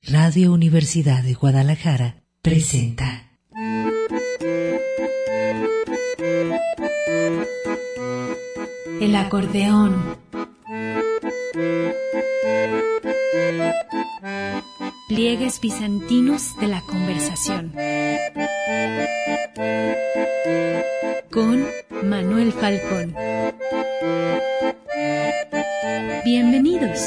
Radio Universidad de Guadalajara presenta El acordeón. Pliegues bizantinos de la conversación. Con Manuel Falcón. Bienvenidos.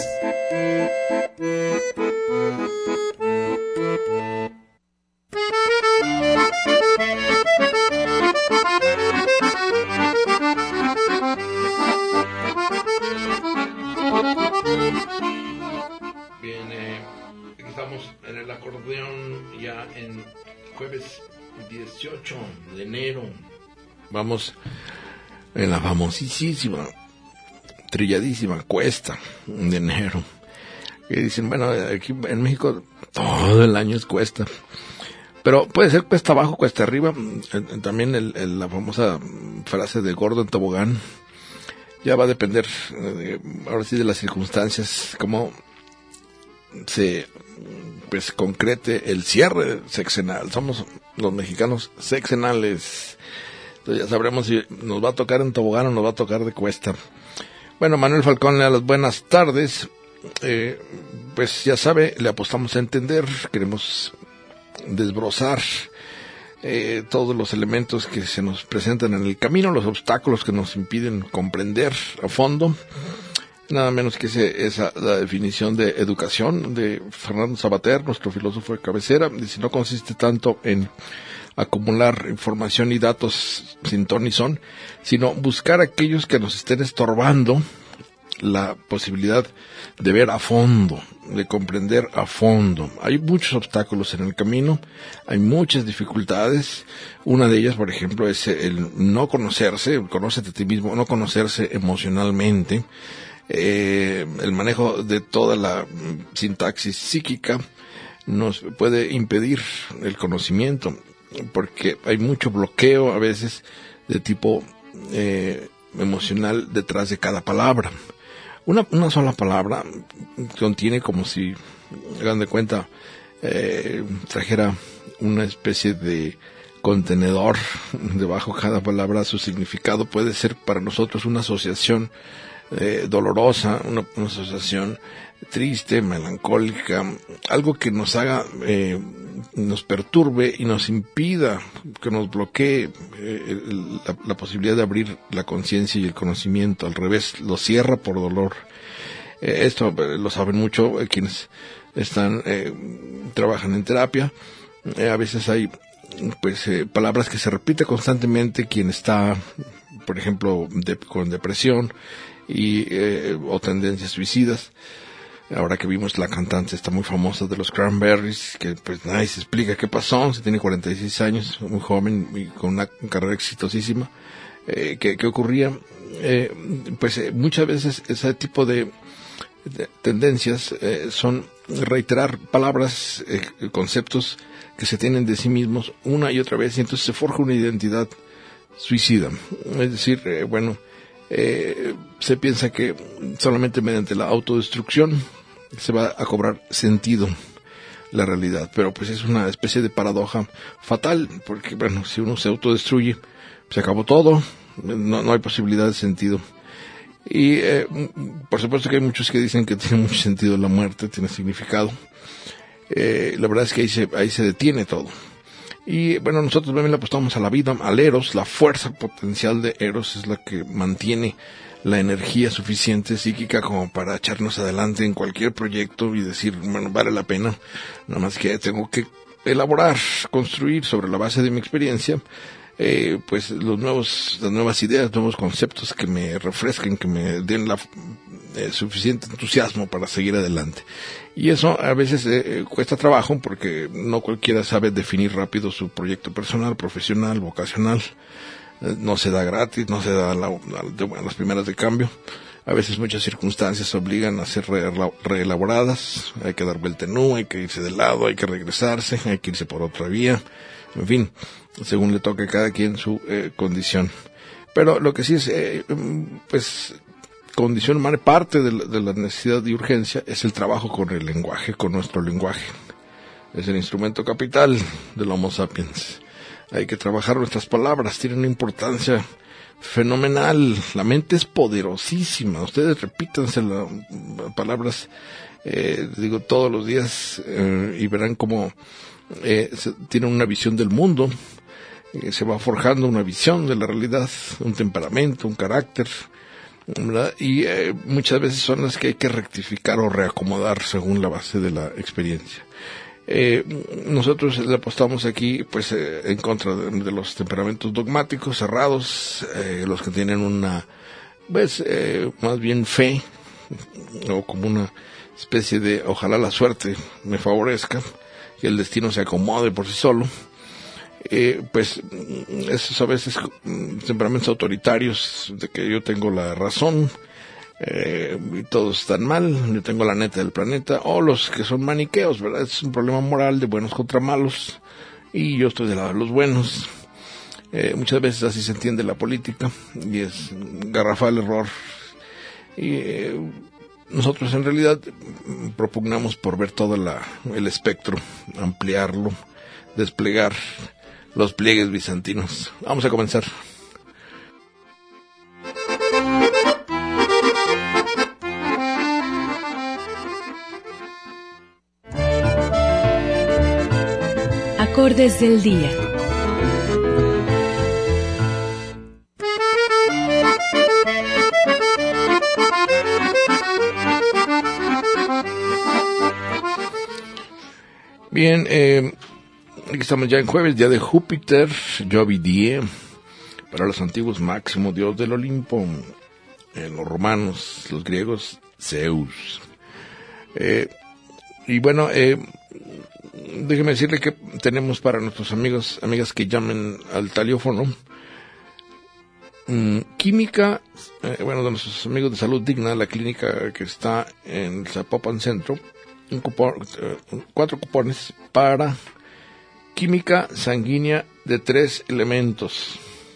Bien, aquí estamos en el acordeón ya en jueves 18 de enero. Vamos en la famosísima, trilladísima cuesta de enero. Que dicen, bueno, aquí en México todo el año es cuesta. Pero puede ser cuesta abajo, cuesta arriba. También la famosa frase de gordo en tobogán. Ya va a depender, ahora sí, de las circunstancias, cómo se concrete el cierre sexenal. Somos los mexicanos sexenales. Entonces ya sabremos si nos va a tocar en tobogán o nos va a tocar de cuesta. Bueno, Manuel Falcón le da las buenas tardes. Pues ya sabe, le apostamos a entender, queremos desbrozar todos los elementos que se nos presentan en el camino, los obstáculos que nos impiden comprender a fondo. Nada menos que esa la definición de educación de Fernando Savater, nuestro filósofo de cabecera. Dice, no consiste tanto en acumular información y datos sin ton ni son, sino buscar aquellos que nos estén estorbando la posibilidad de ver a fondo, de comprender a fondo. Hay muchos obstáculos en el camino, hay muchas dificultades. Una de ellas, por ejemplo, es el no conocerse, conócete a ti mismo, no conocerse emocionalmente. El manejo de toda la sintaxis psíquica nos puede impedir el conocimiento, porque hay mucho bloqueo a veces de tipo emocional detrás de cada palabra. Una sola palabra contiene, como si, hagan de cuenta, trajera una especie de contenedor debajo cada palabra. Su significado puede ser para nosotros una asociación dolorosa, una asociación triste, melancólica, algo que nos haga, nos perturbe y nos impida, que nos bloquee la posibilidad de abrir la conciencia y el conocimiento. Al revés, lo cierra por dolor. Esto lo saben mucho quienes trabajan en terapia. A veces hay palabras que se repiten constantemente. Quien está, por ejemplo, con depresión o tendencias suicidas. Ahora que vimos la cantante está muy famosa de los Cranberries, que pues nadie se explica qué pasó, se tiene 46 años, muy joven y con una carrera exitosísima. ¿Qué ocurría? Muchas veces ese tipo de tendencias son reiterar palabras, conceptos que se tienen de sí mismos una y otra vez, y entonces se forja una identidad suicida. Es decir, se piensa que solamente mediante la autodestrucción se va a cobrar sentido la realidad, pero pues es una especie de paradoja fatal, porque bueno, si uno se autodestruye, se acabó todo, no hay posibilidad de sentido. Y por supuesto que hay muchos que dicen que tiene mucho sentido la muerte, tiene significado. La verdad es que ahí se detiene todo. Y bueno, nosotros también le apostamos a la vida, al Eros. La fuerza potencial de Eros es la que mantiene la energía suficiente psíquica como para echarnos adelante en cualquier proyecto y decir, bueno, vale la pena. Nada más que tengo que elaborar, construir sobre la base de mi experiencia, las nuevas ideas, nuevos conceptos que me refresquen, que me den suficiente entusiasmo para seguir adelante. Y eso a veces cuesta trabajo, porque no cualquiera sabe definir rápido su proyecto personal, profesional, vocacional. No se da gratis, no se da las primeras de cambio. A veces muchas circunstancias obligan a ser reelaboradas. Hay que dar vuelta en U, hay que irse de lado, hay que regresarse, hay que irse por otra vía. En fin, según le toque a cada quien su condición. Pero lo que sí es, condición humana, parte de la necesidad y urgencia es el trabajo con el lenguaje, con nuestro lenguaje. es el instrumento capital del Homo sapiens. Hay que trabajar nuestras palabras, tienen una importancia fenomenal. La mente es poderosísima. Ustedes repítanse las palabras, digo, todos los días, y verán cómo tienen una visión del mundo. Se va forjando una visión de la realidad, un temperamento, un carácter, ¿verdad? Y muchas veces son las que hay que rectificar o reacomodar según la base de la experiencia. Nosotros le apostamos aquí pues en contra de los temperamentos dogmáticos, cerrados, los que tienen una pues más bien fe, o como una especie de ojalá la suerte me favorezca y el destino se acomode por sí solo. Pues esos a veces temperamentos autoritarios de que yo tengo la razón, y todos están mal, yo tengo la neta del planeta, o los que son maniqueos, ¿verdad? Es un problema moral de buenos contra malos, y yo estoy del lado de los buenos. Muchas veces así se entiende la política, y es garrafal error. Y nosotros en realidad propugnamos por ver todo el espectro, ampliarlo, desplegar los pliegues bizantinos. Vamos a comenzar. Acordes del día. Bien, aquí estamos ya en jueves, día de Júpiter, Jovidie, para los antiguos máximo dios del Olimpo, los romanos, los griegos, Zeus. Y bueno, déjeme decirle que tenemos para nuestros amigas que llamen al teléfono, química, de nuestros amigos de Salud Digna, la clínica que está en el Zapopan Centro, 4 cupones para química sanguínea de 3 elementos: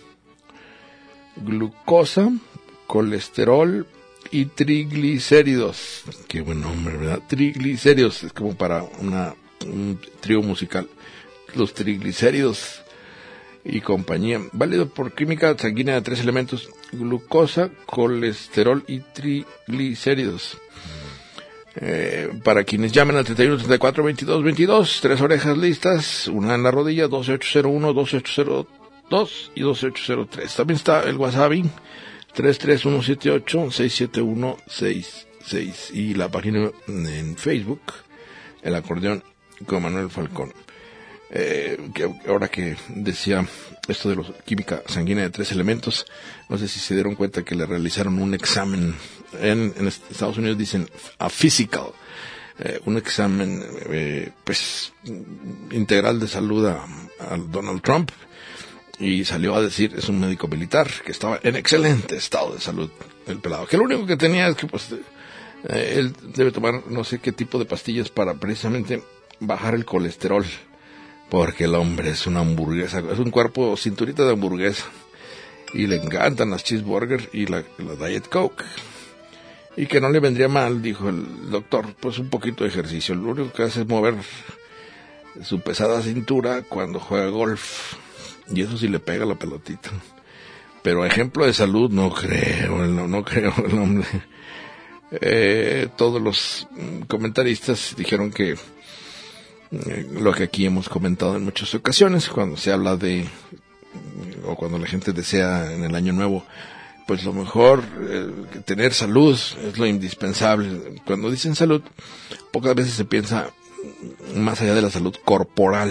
glucosa, colesterol y triglicéridos. Qué buen nombre, ¿verdad? Triglicéridos, es como para un trío musical. Los triglicéridos y compañía. Válido por química sanguínea de 3 elementos: glucosa, colesterol y triglicéridos. Para quienes llamen al 31 34 22 22, 3 orejas listas, una en la rodilla, 12801, 12802 y 12803. También está el WhatsApp 33178 67166 y la página en Facebook, El Acordeón con Manuel Falcón. Que ahora que decía esto de la química sanguínea de 3 elementos, no sé si se dieron cuenta que le realizaron un examen en Estados Unidos, dicen a physical, un examen pues integral de salud a Donald Trump, y salió a decir, es un médico militar, que estaba en excelente estado de salud el pelado, que lo único que tenía es que pues él debe tomar no sé qué tipo de pastillas para precisamente bajar el colesterol, porque el hombre es una hamburguesa, es un cuerpo cinturita de hamburguesa, y le encantan las cheeseburgers y la Diet Coke, y que no le vendría mal, dijo el doctor, pues un poquito de ejercicio, lo único que hace es mover su pesada cintura cuando juega golf, y eso sí le pega la pelotita, pero ejemplo de salud no creo el hombre. Todos los comentaristas dijeron que lo que aquí hemos comentado en muchas ocasiones, cuando se habla de, o cuando la gente desea en el año nuevo, pues lo mejor, tener salud es lo indispensable. Cuando dicen salud, pocas veces se piensa más allá de la salud corporal.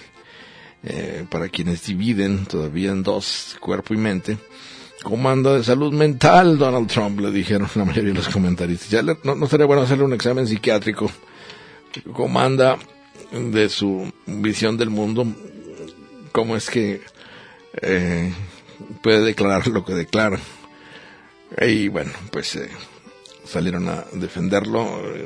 Para quienes dividen todavía en dos, cuerpo y mente, ¿cómo anda de salud mental Donald Trump?, le dijeron la mayoría de los comentaristas. Ya no sería bueno hacerle un examen psiquiátrico. ¿Cómo anda de su visión del mundo? ¿Cómo es que puede declarar lo que declara? Y bueno, pues salieron a defenderlo,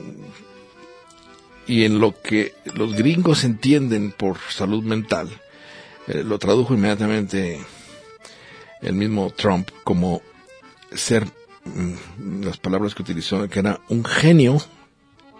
y en lo que los gringos entienden por salud mental, lo tradujo inmediatamente el mismo Trump como ser, las palabras que utilizó, que era un genio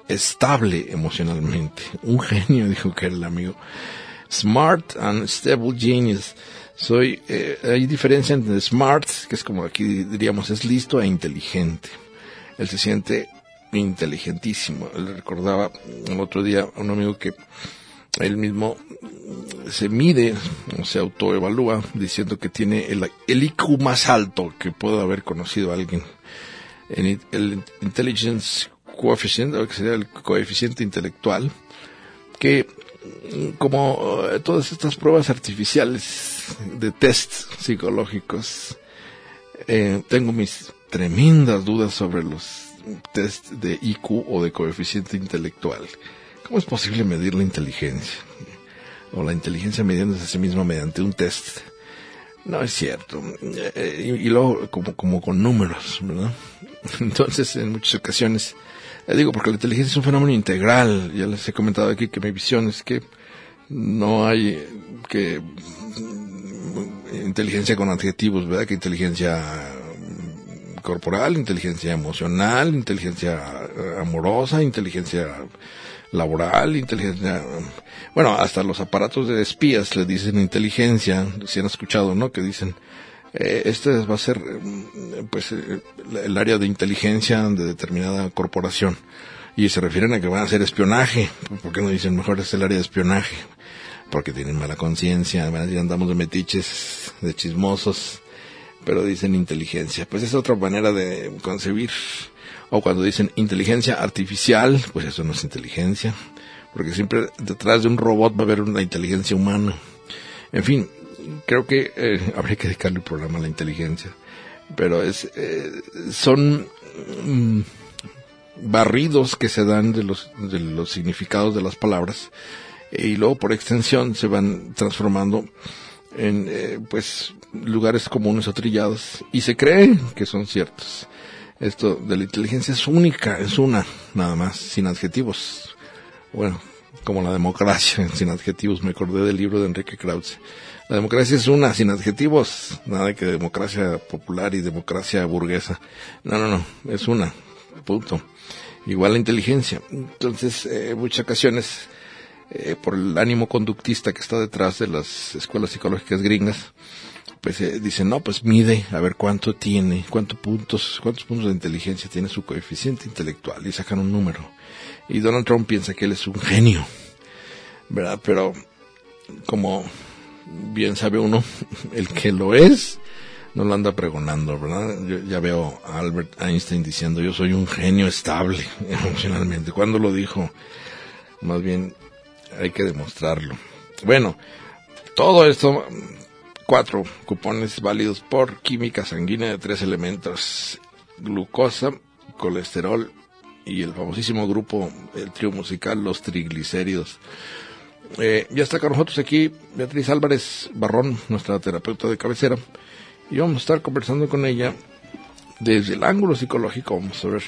estable emocionalmente. Un genio, dijo que era el amigo. Smart and stable genius. Hay diferencia entre smart, que es como aquí diríamos es listo, e inteligente. Él se siente inteligentísimo. Él recordaba el otro día a un amigo que él mismo se mide o se autoevalúa diciendo que tiene el IQ más alto que pueda haber conocido a alguien. El intelligence coefficient, o que sería el coeficiente intelectual, que como todas estas pruebas artificiales de test psicológicos, tengo mis tremendas dudas sobre los test de IQ o de coeficiente intelectual. ¿Cómo es posible medir la inteligencia? O la inteligencia midiéndose a sí misma mediante un test. No es cierto. Y luego como con números, ¿verdad? Entonces, en muchas ocasiones, digo, porque la inteligencia es un fenómeno integral. Ya les he comentado aquí que mi visión es que no hay que inteligencia con adjetivos, ¿verdad? Que inteligencia corporal, inteligencia emocional, inteligencia amorosa, inteligencia laboral, inteligencia, bueno, hasta los aparatos de espías le dicen inteligencia, si han escuchado, ¿no? Que dicen, este va a ser, pues, el área de inteligencia de determinada corporación, y se refieren a que van a hacer espionaje. ¿Por qué no dicen mejor es el área de espionaje? Porque tienen mala conciencia, andamos de metiches, de chismosos, pero dicen inteligencia. Pues es otra manera de concebir. O cuando dicen inteligencia artificial, pues eso no es inteligencia, porque siempre detrás de un robot va a haber una inteligencia humana. En fin, creo que habría que dedicarle el programa a la inteligencia, pero son barridos que se dan de los significados de las palabras, y luego por extensión se van transformando en pues lugares comunes o trillados, y se cree que son ciertos. Esto de la inteligencia es única, es una, nada más, sin adjetivos. Bueno, como la democracia, sin adjetivos, me acordé del libro de Enrique Krauze. La democracia es una, sin adjetivos, nada de que democracia popular y democracia burguesa. No, es una, punto. Igual la inteligencia. Entonces, muchas ocasiones, por el ánimo conductista que está detrás de las escuelas psicológicas gringas, pues dicen, no, pues mide a ver cuántos puntos de inteligencia tiene su coeficiente intelectual, y sacan un número. Y Donald Trump piensa que él es un genio, ¿verdad? Pero, como bien sabe uno, el que lo es, no lo anda pregonando, ¿verdad? Yo ya veo a Albert Einstein diciendo, yo soy un genio estable emocionalmente. ¿Cuándo lo dijo? Más bien, hay que demostrarlo. Bueno, todo esto, 4 cupones válidos por química sanguínea de 3 elementos: glucosa, colesterol y el famosísimo grupo, el trío musical, los triglicéridos. Ya está con nosotros aquí Beatriz Álvarez Barrón, nuestra terapeuta de cabecera, y vamos a estar conversando con ella desde el ángulo psicológico. Vamos a ver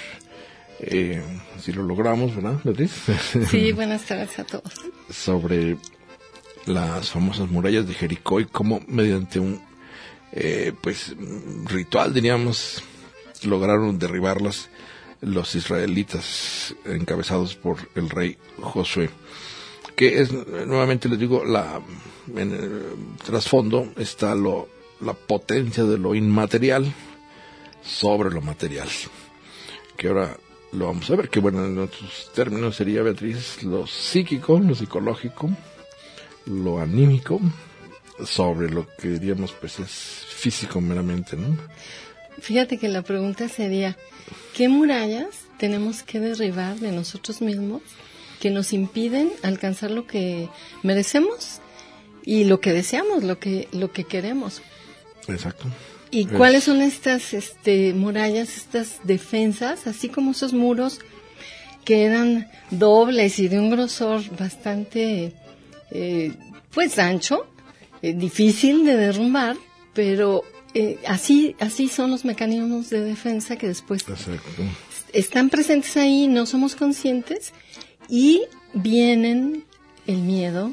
si lo logramos, ¿verdad, Beatriz? Sí, buenas tardes a todos. Sobre las famosas murallas de Jericó y cómo mediante un pues ritual, diríamos, lograron derribarlas los israelitas encabezados por el rey Josué, que es, nuevamente les digo, en el trasfondo está la potencia de lo inmaterial sobre lo material, que ahora lo vamos a ver, que bueno, en otros términos sería, Beatriz, lo psíquico, lo psicológico, lo anímico, sobre lo que diríamos pues es físico meramente, ¿no? Fíjate que la pregunta sería, ¿qué murallas tenemos que derribar de nosotros mismos que nos impiden alcanzar lo que merecemos y lo que deseamos, lo que queremos? Exacto. ¿Y cuáles son estas murallas, estas defensas, así como esos muros que eran dobles y de un grosor bastante pues ancho, difícil de derrumbar, pero así son los mecanismos de defensa que después están presentes ahí, no somos conscientes, y vienen el miedo,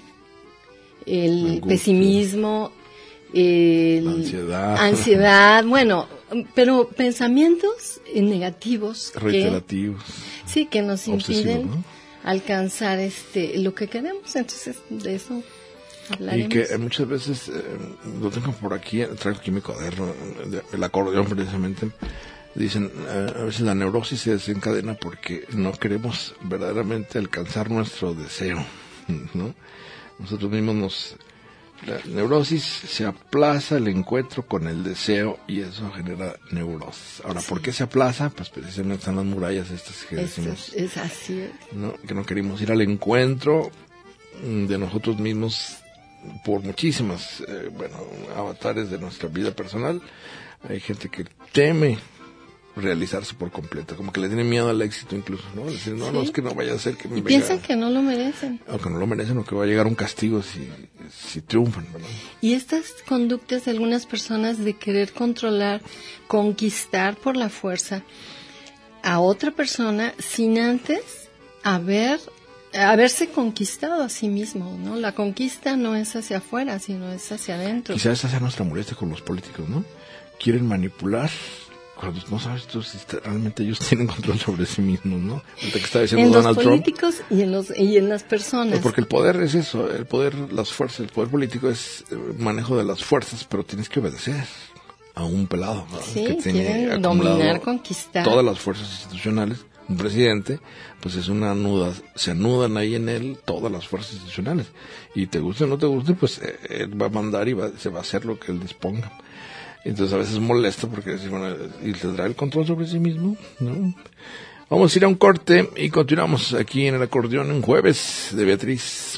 el pesimismo, la ansiedad, bueno, pero pensamientos negativos reiterativos, que nos impiden, ¿no?, alcanzar lo que queremos. Entonces, de eso hablaremos. Y que muchas veces, lo tengo por aquí, traigo aquí mi cuaderno, el acordeón precisamente, dicen, a veces la neurosis se desencadena porque no queremos verdaderamente alcanzar nuestro deseo, ¿no? Nosotros mismos la neurosis se aplaza el encuentro con el deseo y eso genera neurosis. Ahora, ¿por qué se aplaza? Pues precisamente están las murallas estas que decimos, es así, ¿no?, que no queremos ir al encuentro de nosotros mismos por muchísimas, avatares de nuestra vida personal. Hay gente que teme realizarse por completo, como que le tiene miedo al éxito incluso, ¿no? Decir, no, es que no vaya a ser que me piensan que no lo merecen. O que no lo merecen, o que va a llegar un castigo si triunfan, ¿verdad? Y estas conductas de algunas personas de querer controlar, conquistar por la fuerza a otra persona sin antes haberse conquistado a sí mismo, ¿no? La conquista no es hacia afuera, sino es hacia adentro. Quizás esa sea nuestra molestia con los políticos, ¿no? Quieren manipular cuando no sabes tú si realmente ellos tienen control sobre sí mismos, ¿no? Que está diciendo en Donald los Trump, políticos y en las personas. porque el poder es eso, el poder, las fuerzas, el poder político es manejo de las fuerzas, pero tienes que obedecer a un pelado, ¿no?, Sí, que tiene quieren acumulado dominar, conquistar todas las fuerzas institucionales. Un presidente, pues es una anuda, se anudan ahí en él todas las fuerzas institucionales, y te guste o no te guste, pues él va a mandar y se va a hacer lo que él disponga. Entonces a veces molesta porque y tendrá el control sobre sí mismo, ¿no? Vamos a ir a un corte y continuamos aquí en el acordeón en Jueves de Beatriz.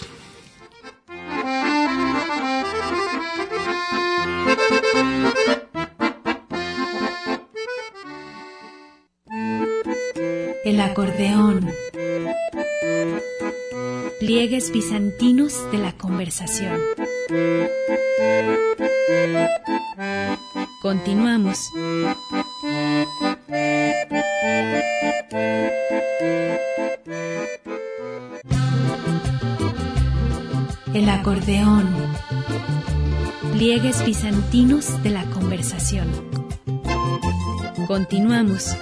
El acordeón. Pliegues bizantinos de la conversación. Continuamos. El acordeón. Pliegues bizantinos de la conversación. Continuamos.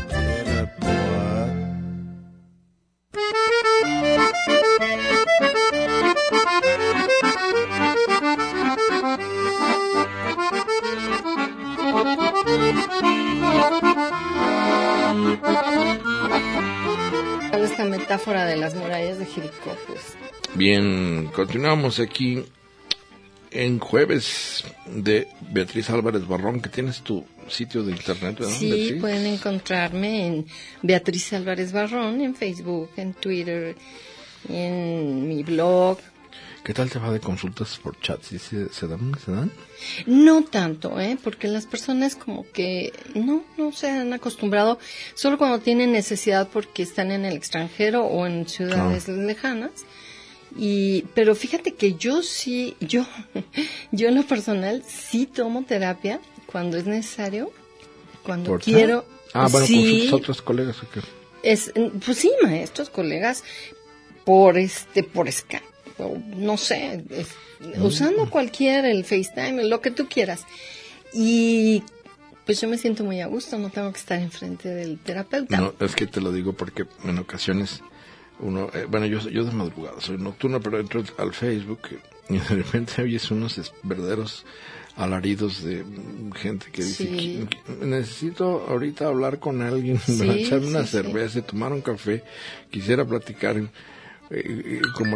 esta metáfora de las murallas de Jericó, pues. Bien, continuamos aquí en Jueves de Beatriz Álvarez Barrón, que tienes tu sitio de internet, ¿verdad? Sí, Beatriz, pueden encontrarme en Beatriz Álvarez Barrón, en Facebook, en Twitter, en mi blog. ¿Qué tal te va de consultas por chat? ¿Sí se dan? No tanto, porque las personas como que no se han acostumbrado, solo cuando tienen necesidad porque están en el extranjero o en ciudades lejanas. Pero fíjate que yo en lo personal sí tomo terapia cuando es necesario, cuando ¿por quiero. Bueno, sí, consultas a otros colegas, ¿o qué? Pues sí, maestros, colegas, por Skype. No sé, usando el FaceTime, lo que tú quieras. Y pues yo me siento muy a gusto, no tengo que estar enfrente del terapeuta. No, es que te lo digo porque en ocasiones uno, yo de madrugada soy nocturno, pero entro al Facebook y de repente oyes unos verdaderos alaridos de gente que dice, Sí. necesito ahorita hablar con alguien, Sí, echar una sí, cerveza, tomar un café, quisiera platicar, como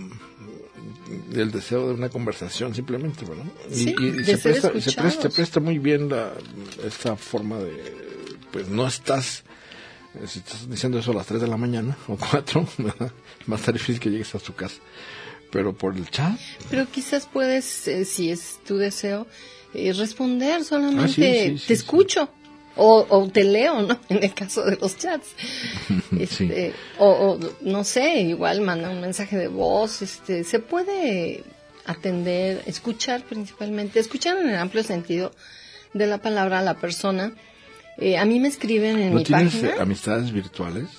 el deseo de una conversación simplemente, ¿verdad? Sí, y de ser escuchados. se presta muy bien esta forma de, pues no estás, si estás diciendo eso a las 3 de la mañana o 4, ¿verdad? Va a estar difícil que llegues a tu casa, pero por el chat. Pero quizás puedes, si es tu deseo, responder solamente, Sí, te escucho. O te leo, ¿no? En el caso de los chats. Sí. O no sé, igual manda un mensaje de voz, se puede atender, escuchar principalmente, escuchar en el amplio sentido de la palabra a la persona. A mí me escriben en mi página. ¿No tienes amistades virtuales?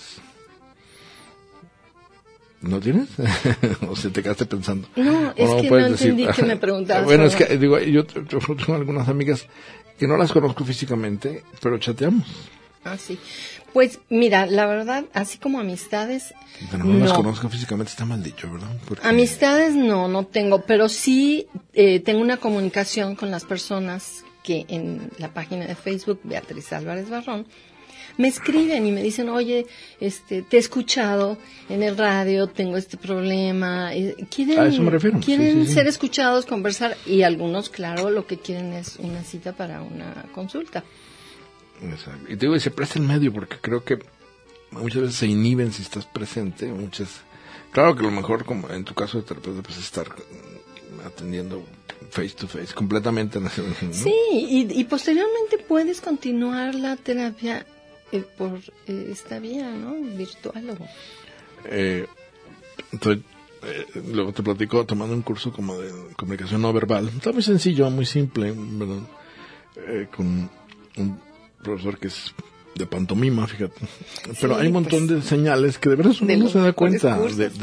¿No tienes? ¿O se te quedaste pensando? No, es que no entendí que me preguntabas. Bueno, es que digo, yo tengo algunas amigas que no las conozco físicamente, pero chateamos. Ah, sí. Pues mira, la verdad, así como amistades, Pero no las conozco físicamente, está mal dicho, ¿verdad? Porque... Amistades no tengo, pero sí tengo una comunicación con las personas que en la página de Facebook, Beatriz Álvarez Barrón, me escriben y me dicen, oye, te he escuchado en el radio, tengo este problema. Quieren, a eso me refiero. Quieren sí. ser escuchados, conversar, y algunos, claro, lo que quieren es una cita para una consulta. Exacto. Y te digo, y se presta el medio, porque creo que muchas veces se inhiben si estás presente. Claro que lo mejor, como en tu caso de terapeuta, pues estar atendiendo face to face, completamente. ¿No? Sí, y posteriormente puedes continuar la terapia por esta vía, ¿no? Virtual o... Entonces, luego te platico, tomando un curso como de comunicación no verbal. Está muy sencillo, muy simple, ¿verdad? Con un profesor que es de pantomima, fíjate. Pero Sí, hay un montón pues, de señales que de verdad uno no se da cuenta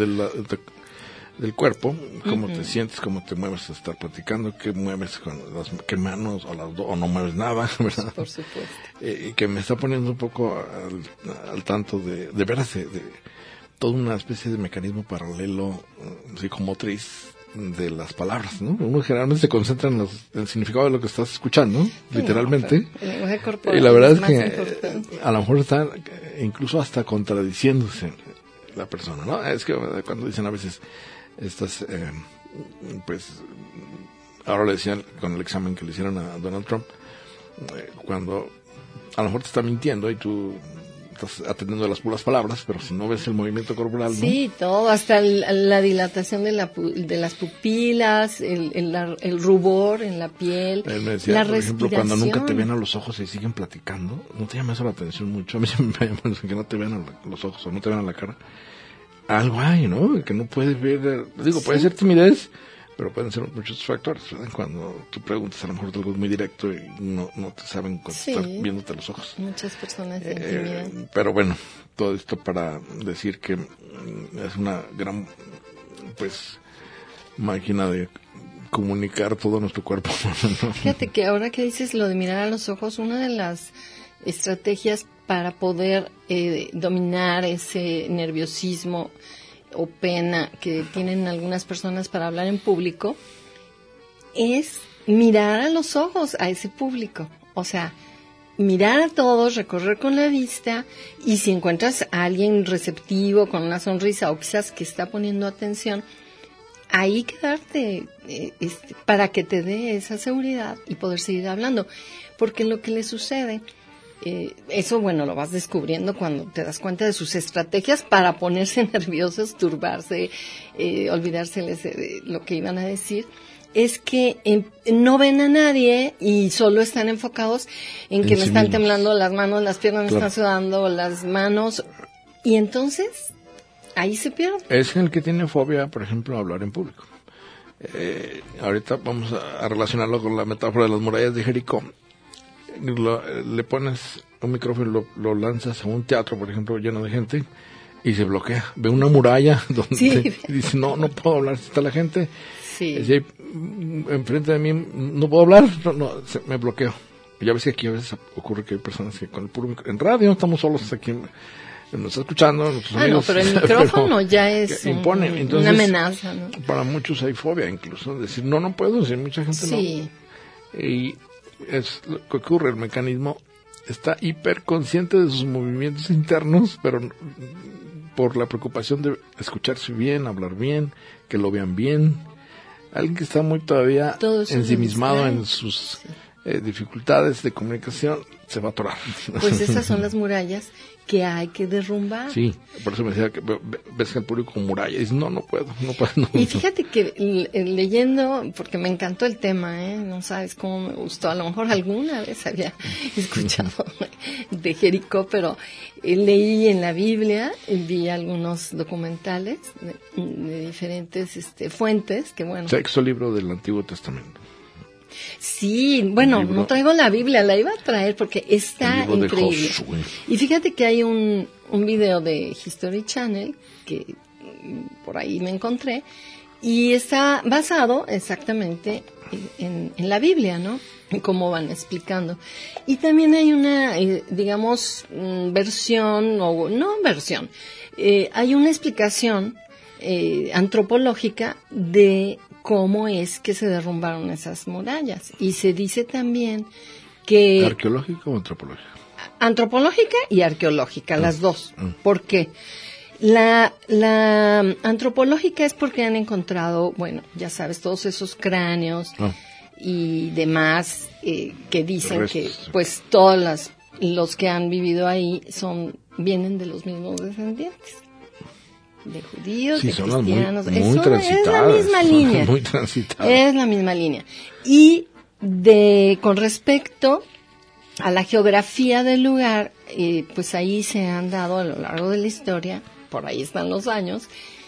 del cuerpo, cómo te sientes, cómo te mueves a estar platicando, qué mueves con qué manos, o no mueves nada, ¿verdad? por supuesto. Que me está poniendo un poco al tanto de veras de toda una especie de mecanismo paralelo psicomotriz de las palabras, ¿no? Uno generalmente se concentra en el significado de lo que estás escuchando, literalmente. El lenguaje corporal Y la verdad es más que importante. a lo mejor está incluso hasta contradiciéndose la persona, ¿no? Es que cuando dicen a veces estas, pues, ahora le decían con el examen que le hicieron a Donald Trump, cuando a lo mejor te está mintiendo y tú estás atendiendo a las puras palabras, pero si no ves el movimiento corporal, ¿no? Sí, todo, hasta la dilatación de las pupilas, el rubor en la piel, Él me decía, la por ejemplo, cuando nunca te respiración. ven a los ojos y siguen platicando, ¿no te llama eso la atención mucho? A mí siempre me llama la atención que no te vean a los ojos o no te vean a la cara. Algo hay, ¿no? Que no puedes ver, digo, puede ser timidez, pero pueden ser muchos factores, ¿verdad? Cuando tú preguntas a lo mejor algo muy directo y no te saben contestar viéndote a los ojos. Muchas personas se intimidan. Pero bueno, todo esto para decir que es una gran, pues, máquina de comunicar todo nuestro cuerpo, ¿no? Fíjate que ahora que dices lo de mirar a los ojos, una de las estrategias para poder dominar ese nerviosismo o pena que tienen algunas personas para hablar en público es mirar a los ojos a ese público. O sea, mirar a todos, recorrer con la vista, y si encuentras a alguien receptivo con una sonrisa o quizás que está poniendo atención, ahí quedarte para que te dé esa seguridad y poder seguir hablando. Porque lo que le sucede, eso, bueno, lo vas descubriendo cuando te das cuenta de sus estrategias para ponerse nerviosos, turbarse, olvidárseles de lo que iban a decir, es que no ven a nadie y solo están enfocados en que me están temblando las manos, las piernas me están sudando, las manos, y entonces ahí se pierde. Es el que tiene fobia, por ejemplo, a hablar en público. Ahorita vamos a relacionarlo con la metáfora de las murallas de Jericó. Le pones un micrófono y lo lanzas a un teatro, por ejemplo, lleno de gente, y se bloquea. Ve una muralla donde y dice, no puedo hablar, si está la gente. Sí. Si enfrente de mí no puedo hablar, me bloqueo. Ya ves que aquí a veces ocurre que hay personas que con el puro en radio estamos solos aquí, nos está escuchando, nuestros amigos. No, pero el micrófono ya es impone. Entonces, una amenaza, ¿no? Para muchos hay fobia incluso, decir no puedo, decir mucha gente sí. No. Y es lo que ocurre, el mecanismo está hiperconsciente de sus movimientos internos, pero por la preocupación de escucharse bien, hablar bien, que lo vean bien. Alguien que está muy todavía ensimismado en sus dificultades de comunicación, se va a atorar. Pues esas son las murallas que hay que derrumbar. Sí, por eso me decía que ves que el público con muralla y dices, no puedo. Y fíjate que leyendo, porque me encantó el tema, no sabes cómo me gustó, a lo mejor alguna vez había escuchado de Jericó, pero leí en la Biblia, vi algunos documentales de diferentes fuentes, que bueno. Sexto libro del Antiguo Testamento. Sí, bueno, no traigo la Biblia, la iba a traer porque está increíble. Y fíjate que hay un video de History Channel que por ahí me encontré Y está basado exactamente en la Biblia, ¿no? Cómo van explicando. Y también hay una, digamos, versión, o no versión, hay una explicación antropológica de cómo es que se derrumbaron esas murallas. Y se dice también que... ¿Arqueológica o antropológica? Antropológica y arqueológica, las dos. ¿Por qué? La antropológica es porque han encontrado, bueno, ya sabes, todos esos cráneos y demás que dicen restos, que pues todos los que han vivido ahí vienen de los mismos descendientes. De judíos, sí, de son cristianos. Muy eso transitadas. Es la misma línea. Muy transitadas. Es la misma línea. Y con respecto a la geografía del lugar, pues ahí se han dado a lo largo de la historia, por ahí están los años,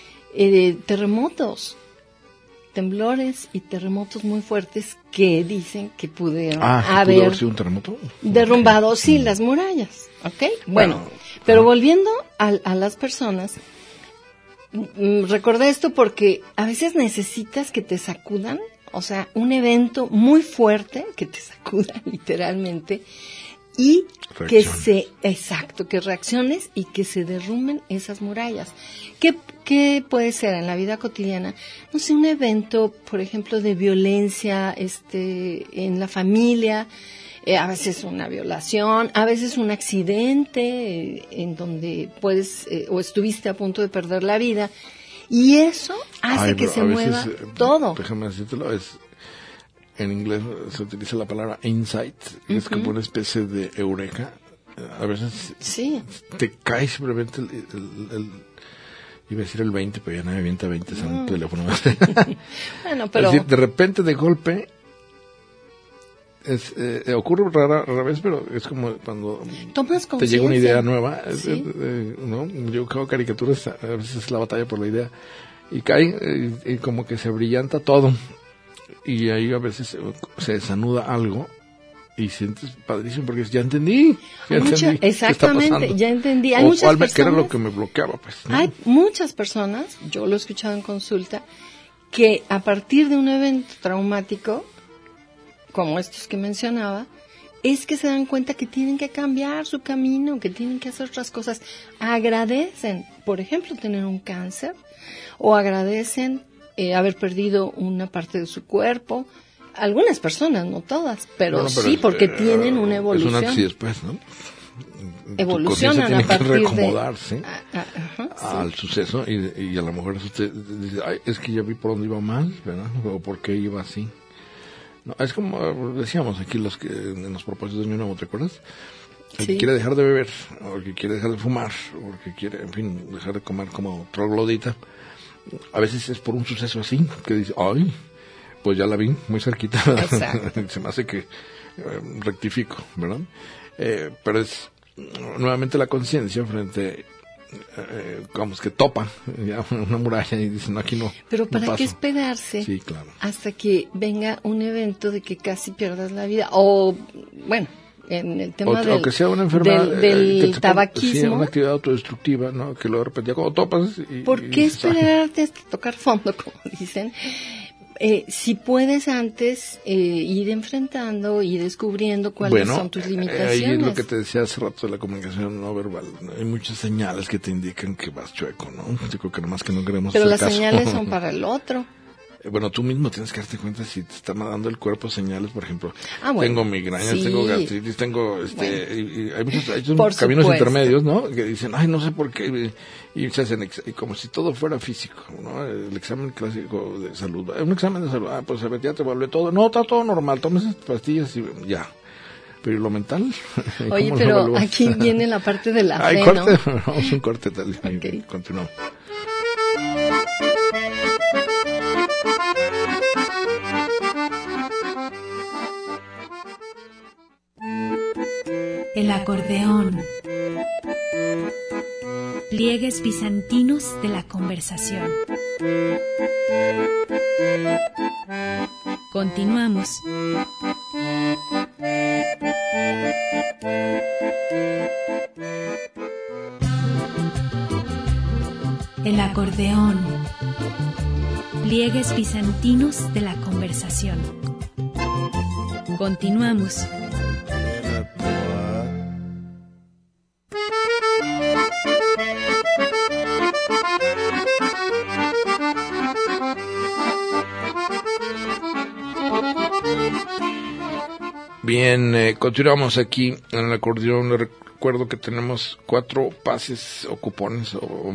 terremotos, temblores y terremotos muy fuertes que dicen que pudieron haber sido un terremoto. Derrumbado, sí, las murallas, ¿ok? Bueno, pero volviendo a las personas, recordé esto porque a veces necesitas que te sacudan, o sea, un evento muy fuerte que te sacuda literalmente y que que reacciones y que se derrumben esas murallas. ¿Qué puede ser en la vida cotidiana? No sé, un evento, por ejemplo, de violencia, en la familia, a veces una violación, a veces un accidente en donde puedes o estuviste a punto de perder la vida, y eso hace que se mueva todo. Déjame decírtelo, en inglés se utiliza la palabra insight, es como una especie de eureka. A veces te cae simplemente iba a decir el 20, pero ya nadie avienta 20 en el teléfono. Bueno, pero... Es decir, de repente, de golpe, ocurre rara vez, pero es como cuando te llega una idea nueva. ¿Sí? ¿No? Yo hago caricaturas, a veces es la batalla por la idea, y cae y como que se brillanta todo. Y ahí a veces se desanuda algo y sientes padrísimo porque ya entendí. Exactamente, ya entendí. Hay muchas personas, que era lo que me bloqueaba, pues, ¿no? Hay muchas personas, yo lo he escuchado en consulta, que a partir de un evento traumático, como estos que mencionaba, es que se dan cuenta que tienen que cambiar su camino, que tienen que hacer otras cosas. Agradecen, por ejemplo, tener un cáncer, o agradecen haber perdido una parte de su cuerpo. Algunas personas, no todas, pero sí, porque tienen una evolución. Es un antes y después, ¿no? Evolucionan a partir de reacomodarse sí. al suceso y a lo mejor usted dice, ay, es que ya vi por dónde iba mal, ¿verdad? O por qué iba así. No, es como decíamos aquí en los propósitos de Año Nuevo, ¿te acuerdas? El que quiere dejar de beber, o el que quiere dejar de fumar, o el que quiere, en fin, dejar de comer como troglodita. A veces es por un suceso así, que dice, ay, pues ya la vi muy cerquita. Se me hace que rectifico, ¿verdad? Pero es nuevamente la conciencia frente, como que topa ya una muralla y dice, no, aquí no. Pero ¿para qué esperarse hasta que venga un evento de que casi pierdas la vida? O, bueno, en el tema o que sea una enfermedad del tabaquismo. Sí, una actividad autodestructiva, ¿no? Que luego de repente ya cuando topas... ¿Por qué esperarte hasta tocar fondo, como dicen? Si puedes antes ir enfrentando y descubriendo cuáles son tus limitaciones. Ahí es lo que te decía hace rato de la comunicación no verbal. Hay muchas señales que te indican que vas chueco, ¿no? Yo creo que nomás que no queremos Pero hacer las señales son para el otro. Bueno, tú mismo tienes que darte cuenta si te está dando el cuerpo señales, por ejemplo. Bueno, tengo migrañas, tengo gastritis, tengo... y hay muchos caminos supuesto. intermedios, ¿no? Que dicen, ay, no sé por qué. Y se hacen como si todo fuera físico, ¿no? El examen clásico de salud. Un examen de salud. Pues a ver, ya te vuelve todo. No, está todo normal. Tomes esas pastillas y ya. Pero ¿y lo mental? Oye, pero aquí viene la parte de la fe, corte, ¿no? Vamos un corte tal. Okay. Continuamos. El acordeón. Pliegues bizantinos de la conversación. Continuamos. El acordeón. Pliegues bizantinos de la conversación. Continuamos. Bien, continuamos aquí en el acordeón. Les recuerdo que tenemos 4 pases o cupones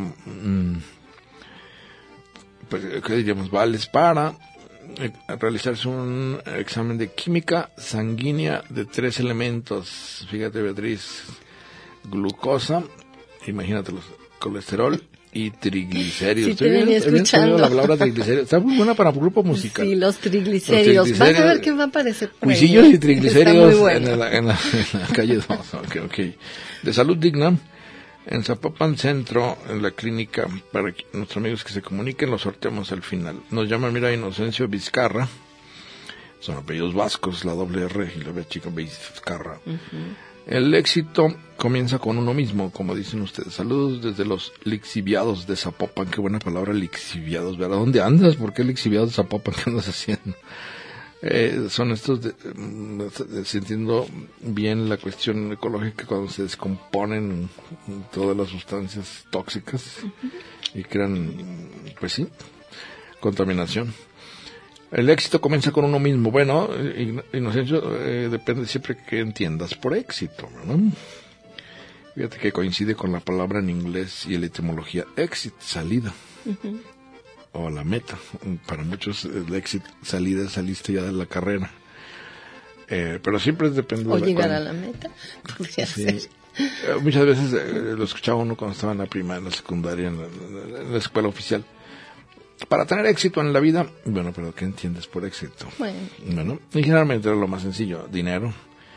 pues, ¿qué diríamos? Vales para realizarse un examen de química sanguínea de 3 elementos. Fíjate, Beatriz, glucosa, imagínate los colesterol y triglicéridos. Sí, te venía escuchando. La palabra triglicéridos. Está muy buena para un grupo musical. Sí, los triglicéridos. Vas a ver qué va a aparecer. Cuisillos y triglicéridos bueno. en la calle 2. Okay. De Salud Digna, en Zapopan Centro, en la clínica, para que nuestros amigos que se comuniquen, los sorteamos al final. Nos llama, mira, Inocencio Vizcarra. Son apellidos vascos, la doble R y la B chica Vizcarra. El éxito comienza con uno mismo, como dicen ustedes. Saludos desde los lixiviados de Zapopan. Qué buena palabra, lixiviados, ¿verdad? ¿Dónde andas? ¿Por qué lixiviados de Zapopan? ¿Qué andas haciendo? Son estos, sintiendo bien la cuestión ecológica cuando se descomponen todas las sustancias tóxicas y crean, pues sí, contaminación. El éxito comienza con uno mismo. Bueno, Inocencio, depende siempre que entiendas por éxito, ¿no? Fíjate que coincide con la palabra en inglés y la etimología exit, salida. O la meta. Para muchos el exit, salida, saliste ya de la carrera. Pero siempre depende o de llegar a la meta. Podría ser. Muchas veces lo escuchaba uno cuando estaba en la primaria, en la secundaria, en la escuela oficial. Para tener éxito en la vida, bueno, pero ¿qué entiendes por éxito? Bueno, y generalmente era lo más sencillo, dinero,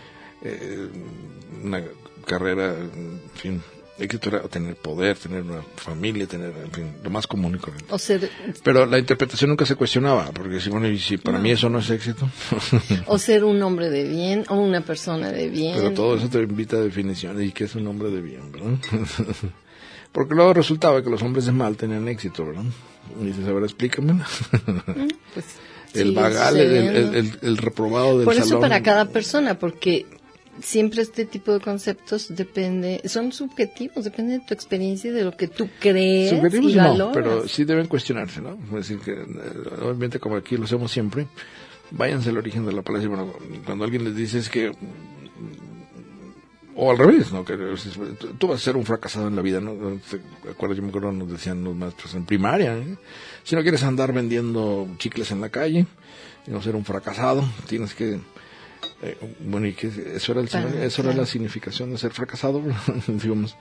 una carrera, en fin, éxito era tener poder, tener una familia, tener, en fin, lo más común y corriente. Pero la interpretación nunca se cuestionaba, porque si, bueno, y si para mí eso no es éxito. O ser un hombre de bien, o una persona de bien. Pero todo eso te invita a definiciones, ¿y qué es un hombre de bien, verdad? Porque luego resultaba que los hombres de mal tenían éxito, ¿verdad? Y dices, a ver, explícame. Pues, el vagal, el reprobado del salón. Por eso para cada persona, porque siempre este tipo de conceptos son subjetivos, depende de tu experiencia y de lo que tú crees subjetivos y valoras. Pero sí deben cuestionarse, ¿no? Es decir, que obviamente como aquí lo hacemos siempre, váyanse al origen de la palabra. Bueno, cuando alguien les dice es que... O al revés, ¿no? Que tú vas a ser un fracasado en la vida, ¿no? Yo me acuerdo, nos decían los maestros en primaria, ¿eh? Si no quieres andar vendiendo chicles en la calle, y no ser un fracasado, tienes que... bueno, y que eso era era la significación de ser fracasado, digamos.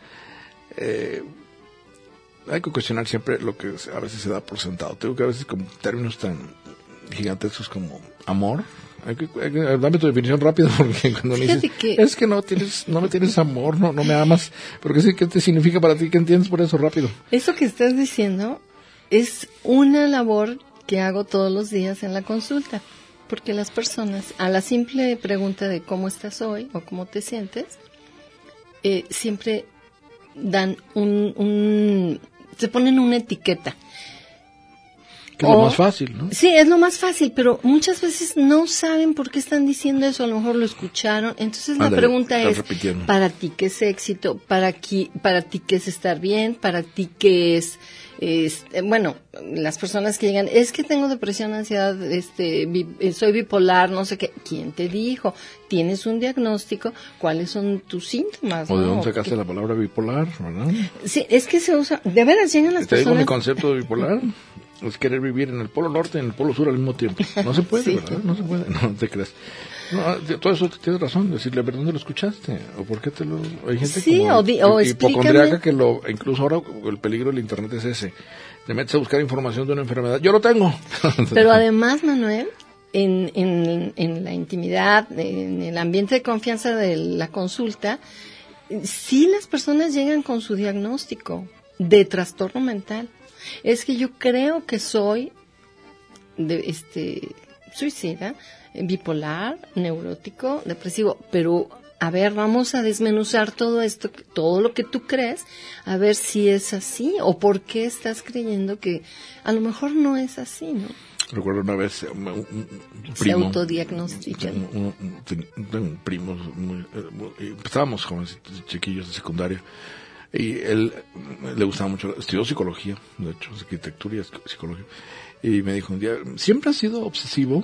Hay que cuestionar siempre lo que a veces se da por sentado. Tengo que a veces como términos tan gigantescos como amor. Dame tu definición rápido, porque cuando me dices, es que no me tienes amor, no me amas, porque ¿qué te significa para ti? ¿Qué entiendes por eso rápido? Eso que estás diciendo es una labor que hago todos los días en la consulta, porque las personas, a la simple pregunta de cómo estás hoy o cómo te sientes, siempre dan se ponen una etiqueta. Que es lo más fácil, ¿no? Sí, es lo más fácil, pero muchas veces no saben por qué están diciendo eso, a lo mejor lo escucharon. Entonces la pregunta es, ¿para ti qué es éxito? ¿Para ti qué es estar bien? ¿Para ti qué es bueno, las personas que llegan, es que tengo depresión, ansiedad, soy bipolar, no sé qué? ¿Quién te dijo? ¿Tienes un diagnóstico? ¿Cuáles son tus síntomas? ¿O de dónde sacaste la palabra bipolar, verdad? Sí, es que se usa, de veras llegan las personas. ¿Te digo mi concepto de bipolar? Es querer vivir en el polo norte y en el polo sur al mismo tiempo. No se puede, sí. ¿Verdad? No se puede, no te creas. No, todo eso tienes razón, decirle, ¿pero dónde lo escuchaste? ¿O por qué te lo...? Hay gente sí, como hipocondriaca que incluso ahora el peligro del internet es ese. Te metes a buscar información de una enfermedad. ¡Yo lo tengo! Pero además, Manuel, en la intimidad, en el ambiente de confianza de la consulta, sí las personas llegan con su diagnóstico de trastorno mental. Es que yo creo que soy suicida, bipolar, neurótico, depresivo, pero a ver, vamos a desmenuzar todo esto, todo lo que tú crees, a ver si es así o por qué estás creyendo que a lo mejor no es así, ¿no? Recuerdo una vez un Se primo. autodiagnostican. Tengo primos, estábamos jóvenes, chiquillos de secundaria, y él le gustaba mucho, estudió psicología, de hecho, arquitectura y psicología, y me dijo un día, ¿siempre has sido obsesivo?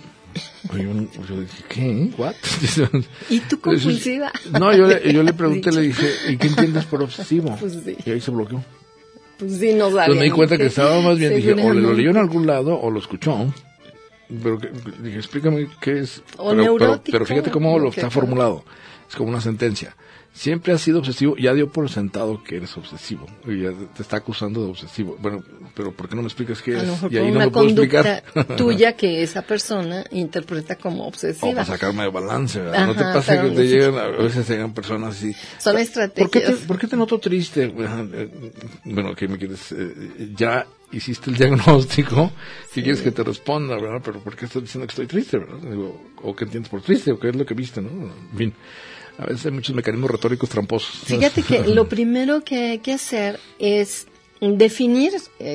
Yo dije, ¿qué? ¿What? ¿Y tú compulsiva? No, yo le pregunté, le dije, ¿y qué entiendes por obsesivo? Pues sí. Y ahí se bloqueó. Pues sí, no sabía. Entonces me di cuenta que estaba más bien, dije, o lo leyó en algún lado o lo escuchó, pero dije, explícame qué es. O neurótico. Pero fíjate cómo lo está formulado, es como una sentencia. Siempre has sido obsesivo, ya dio por sentado que eres obsesivo, y ya te está acusando de obsesivo. Bueno, pero ¿por qué no me explicas qué A lo es? mejor Y ahí por no una me puedo conducta explicar. tuya que esa persona interpreta como O obsesiva. para sacarme de balance, ¿verdad? Ajá, ¿No te pasa pero que te no sé. llegan, a veces te llegan personas así? Son estrategias. ¿Por qué te noto triste? Bueno, ¿qué me quieres? Ya hiciste el diagnóstico, si quieres que te responda, ¿verdad? Pero ¿por qué estás diciendo que estoy triste, verdad? Digo, ¿o qué entiendes por triste? ¿O qué es lo que viste, no? En fin, a veces hay muchos mecanismos retóricos tramposos. Fíjate que lo primero que hay que hacer es definir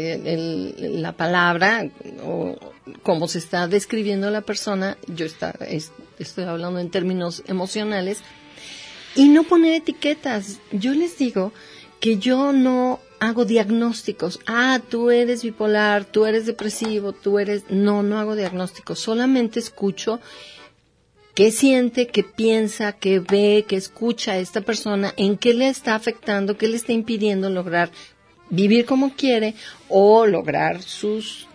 la palabra o cómo se está describiendo la persona. Yo estoy hablando en términos emocionales y no poner etiquetas. Yo les digo que yo no hago diagnósticos. Tú eres bipolar, tú eres depresivo, No hago diagnósticos. Solamente escucho qué siente, qué piensa, qué ve, qué escucha a esta persona, en qué le está afectando, qué le está impidiendo lograr vivir como quiere o lograr sus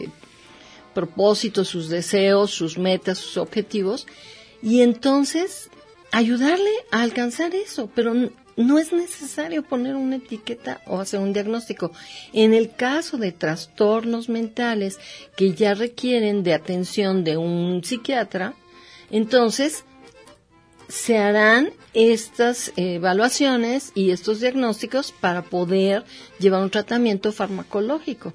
propósitos, sus deseos, sus metas, sus objetivos, y entonces ayudarle a alcanzar eso, pero no es necesario poner una etiqueta o hacer un diagnóstico. En el caso de trastornos mentales que ya requieren de atención de un psiquiatra, entonces se harán estas evaluaciones y estos diagnósticos para poder llevar un tratamiento farmacológico.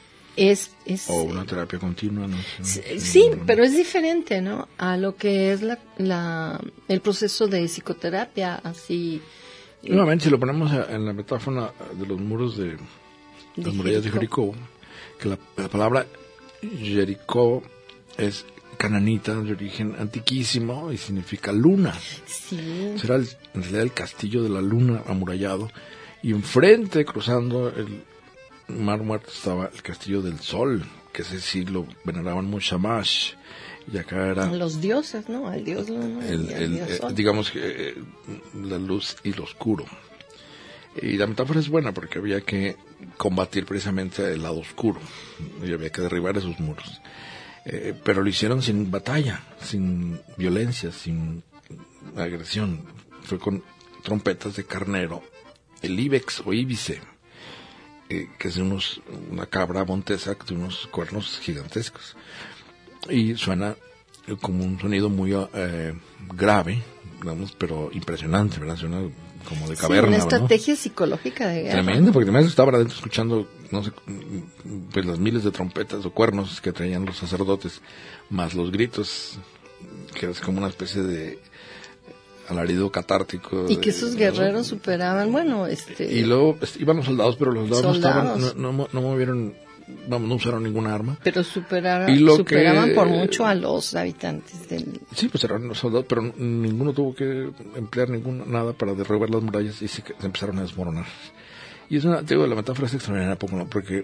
O una terapia continua, ¿no? Sí, pero es diferente, ¿no? A lo que es el proceso de psicoterapia, así. Nuevamente, si lo ponemos en la metáfora de los muros de las murallas de Jericó, que la palabra Jericó es cananita, de origen antiquísimo, y significa luna. Sí. Será en realidad el castillo de la luna amurallado, y enfrente, cruzando el Mar Muerto, estaba el castillo del sol, que ese sí lo veneraban mucho Shamash, y acá era los dioses, ¿no? Al dios luna, digamos que la luz y lo oscuro. Y la metáfora es buena porque había que combatir precisamente el lado oscuro y había que derribar esos muros. Pero lo hicieron sin batalla, sin violencia, sin agresión. Fue con trompetas de carnero, el ibex o íbice, que es una cabra montesa de unos cuernos gigantescos. Y suena como un sonido muy grave, digamos, pero impresionante, ¿verdad? Suena como de caverna, una estrategia, ¿no? Psicológica de guerra. Tremendo, porque además estaba adentro escuchando, no sé, pues las miles de trompetas o cuernos que traían los sacerdotes, más los gritos, que es como una especie de alarido catártico. Y que esos guerreros superaban, Y luego iban los soldados, pero los soldados no movieron, no usaron ninguna arma. Pero superaban por mucho a los habitantes del... Sí, pues eran los soldados, pero ninguno tuvo que emplear nada para derribar las murallas y se empezaron a desmoronar. Y es la metáfora es extraordinaria, porque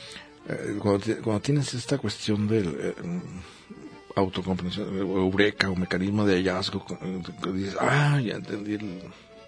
cuando tienes esta cuestión del autocomprensión, eureka o mecanismo de hallazgo, dices, ya entendí el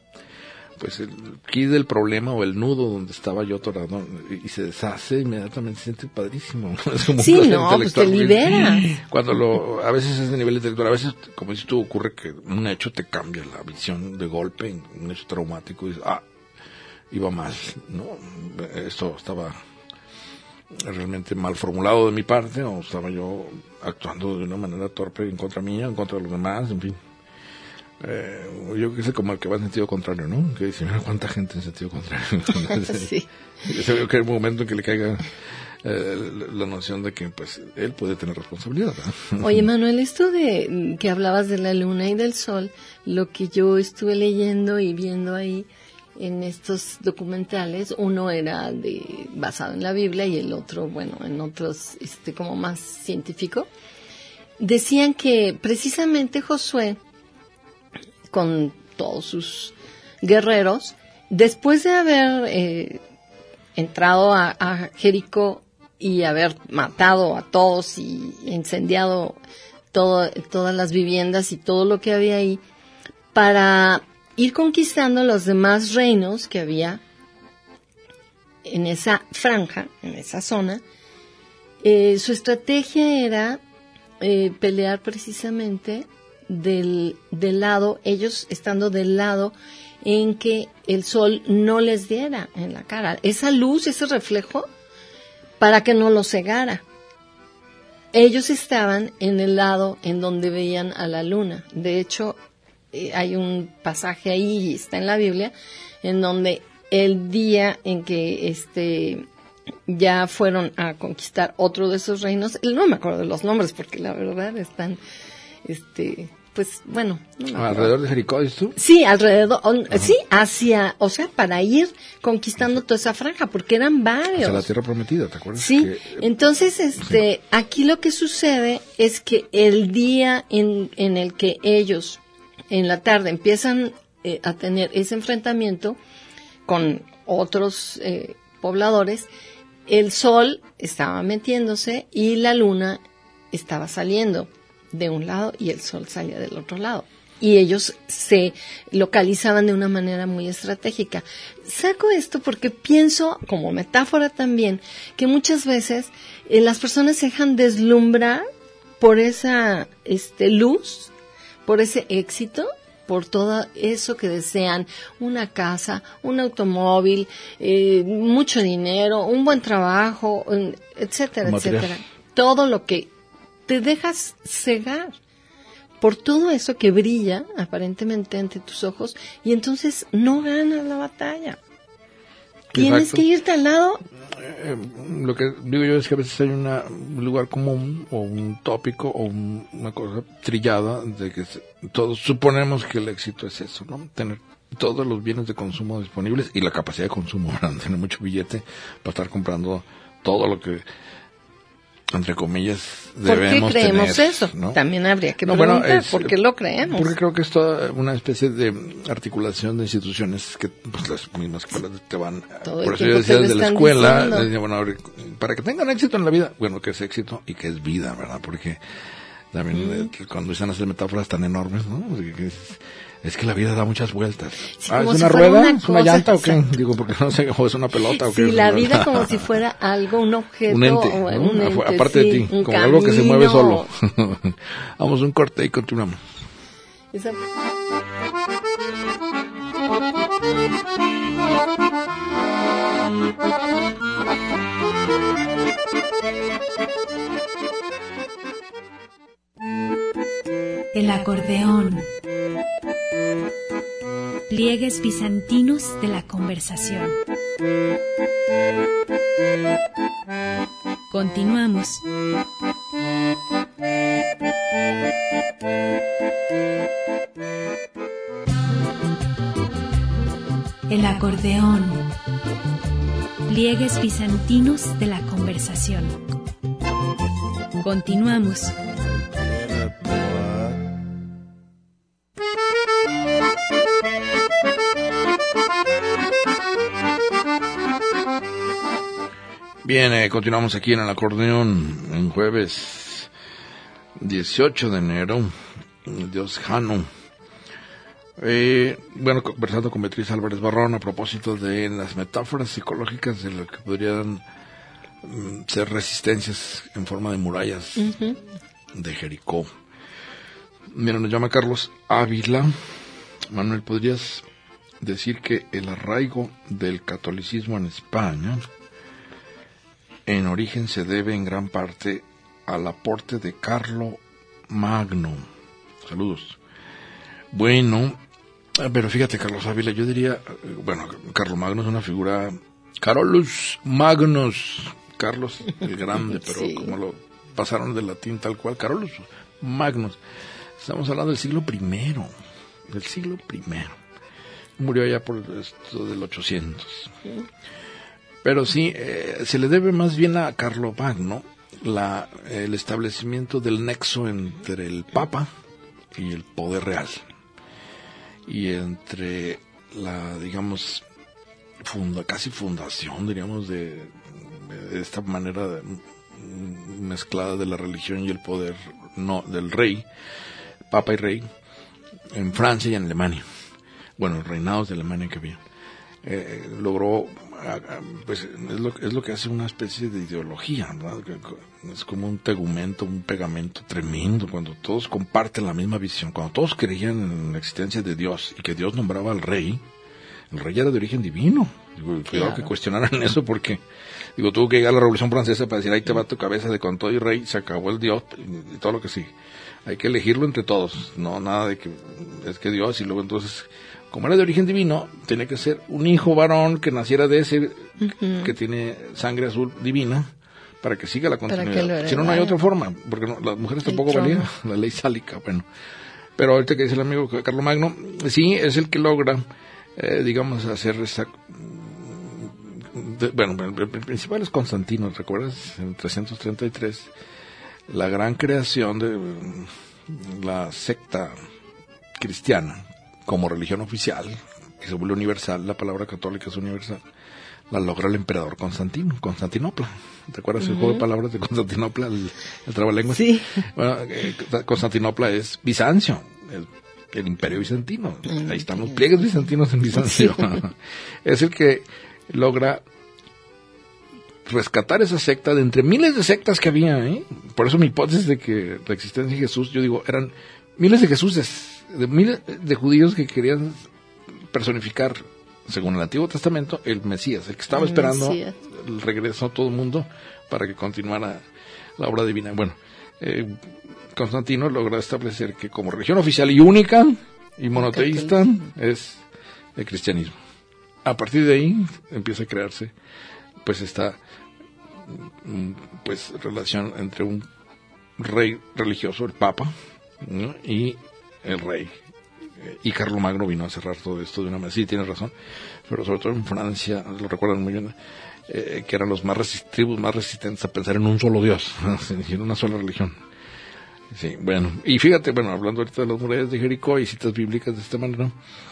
key del problema o el nudo donde estaba yo atorado, y se deshace inmediatamente, se siente padrísimo. Es como pues te libera. Cuando a veces es de nivel intelectual, a veces, como dices tú, ocurre que un hecho te cambia la visión de golpe, un hecho traumático, y dices, iba mal, ¿no? Esto estaba realmente mal formulado de mi parte, o estaba yo actuando de una manera torpe en contra mía, en contra de los demás, en fin. Yo creo que es como el que va en sentido contrario, ¿no? Que dice, mira cuánta gente en sentido contrario. Sí. Yo creo que hay un momento en que le caiga la noción de que pues él puede tener responsabilidad, ¿no? Oye, Manuel, esto de que hablabas de la luna y del sol, lo que yo estuve leyendo y viendo ahí en estos documentales, uno era basado en la Biblia y el otro, bueno, en otros como más científico, decían que precisamente Josué, con todos sus guerreros, después de haber entrado a Jericó y haber matado a todos y incendiado todas las viviendas y todo lo que había ahí, para ir conquistando los demás reinos que había en esa franja, en esa zona, su estrategia era pelear precisamente del lado, ellos estando del lado en que el sol no les diera en la cara, esa luz, ese reflejo, para que no los cegara. Ellos estaban en el lado en donde veían a la luna. De hecho, hay un pasaje ahí, está en la Biblia, en donde el día en que ya fueron a conquistar otro de esos reinos, no me acuerdo de los nombres porque la verdad están, pues bueno. No ¿Alrededor de Jericó, dices tú? Sí, alrededor, sí, o sea, para ir conquistando toda esa franja, porque eran varios. Hacia la tierra prometida, ¿te acuerdas? Sí, entonces, aquí lo que sucede es que el día en el que ellos, en la tarde, empiezan a tener ese enfrentamiento con otros pobladores, el sol estaba metiéndose y la luna estaba saliendo de un lado y el sol salía del otro lado. Y ellos se localizaban de una manera muy estratégica. Saco esto porque pienso, como metáfora también, que muchas veces las personas se dejan deslumbrar por esa luz, por ese éxito, por todo eso que desean, una casa, un automóvil, mucho dinero, un buen trabajo, etcétera, etcétera. Todo lo que te dejas cegar por todo eso que brilla aparentemente ante tus ojos y entonces no ganas la batalla. Tienes que irte al lado. Lo que digo yo es que a veces hay un lugar común o un tópico o una cosa trillada de que todos suponemos que el éxito es eso, ¿no? Tener todos los bienes de consumo disponibles y la capacidad de consumo, ¿verdad? Tener mucho billete para estar comprando todo lo que, entre comillas, debemos tener. ¿Por qué creemos tener, eso? ¿no? También habría que preguntar, ¿por qué lo creemos? Porque creo que es toda una especie de articulación de instituciones que pues las mismas escuelas te van... Todo por eso yo decía desde la escuela, decía, bueno, para que tengan éxito en la vida, bueno, que es éxito y que es vida, ¿verdad? Porque también cuando usan esas metáforas tan enormes, ¿no? Es que la vida da muchas vueltas. Sí, ¿Es si una rueda? ¿Es una llanta o qué? Digo, porque no sé, o es una pelota o qué. Sí, la vida como si fuera algo, un objeto. Un ente, o ¿no? un ente, aparte de ti, como camino. algo que se mueve solo. Vamos a un corte y continuamos. Esa... El acordeón. Pliegues bizantinos de la conversación. Continuamos. El acordeón. Pliegues bizantinos de la conversación. Continuamos. Bien, continuamos aquí en el acordeón en jueves 18 de enero, Dios Jano. Bueno, conversando con Beatriz Álvarez Barrón a propósito de las metáforas psicológicas de lo que podrían ser resistencias en forma de murallas de Jericó. Mira, nos llama Carlos Ávila. Manuel, ¿podrías decir que el arraigo del catolicismo en España en origen se debe en gran parte al aporte de Carlo Magno? Saludos. Bueno, pero fíjate, Carlos Ávila, yo diría, bueno, Carlo Magno es una figura, Carolus Magnus, Carlos el Grande, pero Sí. como lo pasaron del latín tal cual, Carolus Magnus. Estamos hablando del siglo I. Murió ya por esto del 800. Pero sí, se le debe más bien a Carlomagno el establecimiento del nexo entre el Papa y el poder real. Y entre la, digamos, casi fundación, diríamos, de esta manera mezclada de la religión y el poder del rey, Papa y rey, en Francia y en Alemania. Bueno, reinados de Alemania que había. Logró, pues es lo que hace una especie de ideología, ¿verdad? Es como un tegumento, un pegamento tremendo, cuando todos comparten la misma visión, cuando todos creían en la existencia de Dios y que Dios nombraba al rey. El rey era de origen divino. Digo, cuidado que cuestionaran eso, porque tuvo que llegar la Revolución Francesa para decir, ahí te va tu cabeza de con todo y rey, se acabó el Dios y todo lo que sigue. Hay que elegirlo entre todos, no nada de que es que Dios, y luego entonces, como era de origen divino, tenía que ser un hijo varón que naciera de ese, que tiene sangre azul divina, para que siga la continuidad. Si no, no hay otra forma, porque las mujeres tampoco valían, la ley sálica, bueno. Pero ahorita que dice el amigo Carlomagno, sí, es el que logra, digamos, hacer esa... el principal es Constantino, ¿recuerdas? En 333, la gran creación de la secta cristiana como religión oficial, que se vuelve universal, la palabra católica es universal, la logra el emperador Constantinopla. ¿Te acuerdas el juego de palabras de Constantinopla, el trabalenguas? Sí. Bueno, Constantinopla es Bizancio, el imperio bizantino. Ahí están los pliegues bizantinos en Bizancio. Sí. Es el que logra rescatar esa secta de entre miles de sectas que había, ¿eh? Por eso mi hipótesis de que la existencia de Jesús, yo digo, eran miles de Jesuses, de miles de judíos que querían personificar, según el Antiguo Testamento, el Mesías, el que estaba esperando el regreso a todo el mundo para que continuara la obra divina. Bueno, Constantino logra establecer que como religión oficial y única y monoteísta es el cristianismo. A partir de ahí empieza a crearse pues esta relación entre un rey religioso, el Papa, ¿no? Y el rey. Y Carlomagno vino a cerrar todo esto de una manera. Sí, tienes razón, pero sobre todo en Francia, lo recuerdan muy bien, que eran los tribus más resistentes a pensar en un solo Dios, en una sola religión. Sí, bueno, y fíjate, hablando ahorita de las murallas de Jericó y citas bíblicas de esta manera,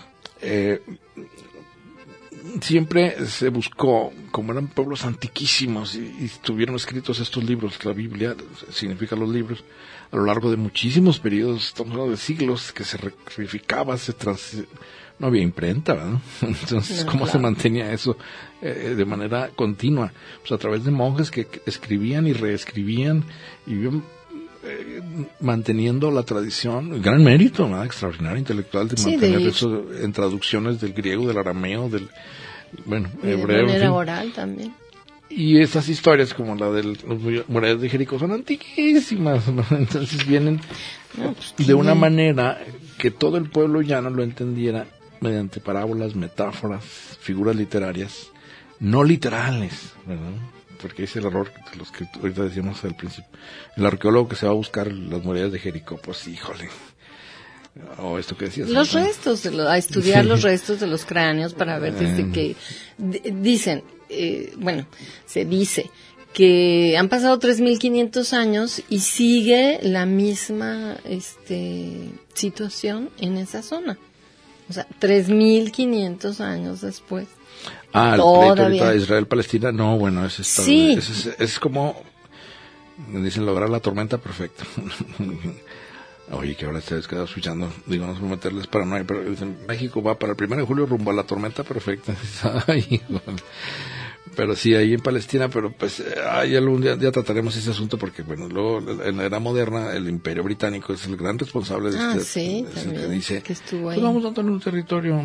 siempre se buscó, como eran pueblos antiquísimos y estuvieron escritos estos libros, la Biblia significa los libros, a lo largo de muchísimos periodos, estamos hablando de siglos, que se rectificaba, no había imprenta, ¿verdad? Entonces, ¿cómo se mantenía eso de manera continua? Pues a través de monjes que escribían y reescribían y vivían manteniendo la tradición, el gran mérito, ¿verdad? Extraordinario intelectual de mantener eso en traducciones del griego, del arameo, del hebreo. De manera oral también. Y estas historias, como la de los murallas de Jericó, son antiquísimas, ¿no? Entonces vienen de una manera que todo el pueblo llano lo entendiera mediante parábolas, metáforas, figuras literarias, no literales, ¿verdad? Porque es el error de los que ahorita decíamos al principio. El arqueólogo que se va a buscar las murallas de Jericó, pues híjole. O esto que decías. Los restos, a estudiar los restos de los cráneos para ver desde que dicen, se dice que han pasado 3.500 años y sigue la misma situación en esa zona. O sea, 3.500 años después. El pleito ahorita de Israel-Palestina, no, es como, dicen, lograr la tormenta perfecta. Oye, que ahora ustedes quedan escuchando, digo, no es por meterles paranoia, pero dicen, México va para el 1 de julio rumbo a la tormenta perfecta. Ay, pero sí, ahí en Palestina, pero pues ahí algún día ya trataremos ese asunto porque, luego en la era moderna el Imperio Británico es el gran responsable de sí, es el que dice, que estuvo ahí. Pues vamos a darle un territorio,